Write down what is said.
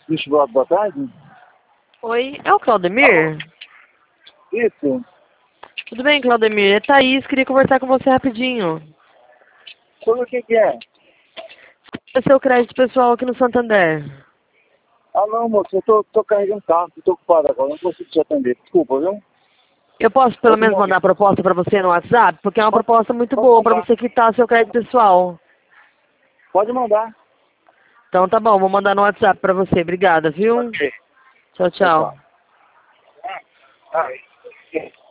Bicho, boa tarde. Oi, é o Claudemir? Isso. Tudo bem, Claudemir? É Thaís, queria conversar com você rapidinho. Sobre o que é? É seu crédito pessoal aqui no Santander. Ah, não, moço, eu tô carregando carro, tô ocupado agora, não consigo te atender. Desculpa, viu? Eu posso pelo Pode menos mandar. mandar a proposta para você no WhatsApp? Porque é uma Pode, proposta muito pode boa para mandar. você quitar seu crédito pessoal. Pode mandar. Então tá bom, vou mandar no WhatsApp para você. Obrigada, viu? Ok. Tchau, Tchau, tchau. tchau. Ah,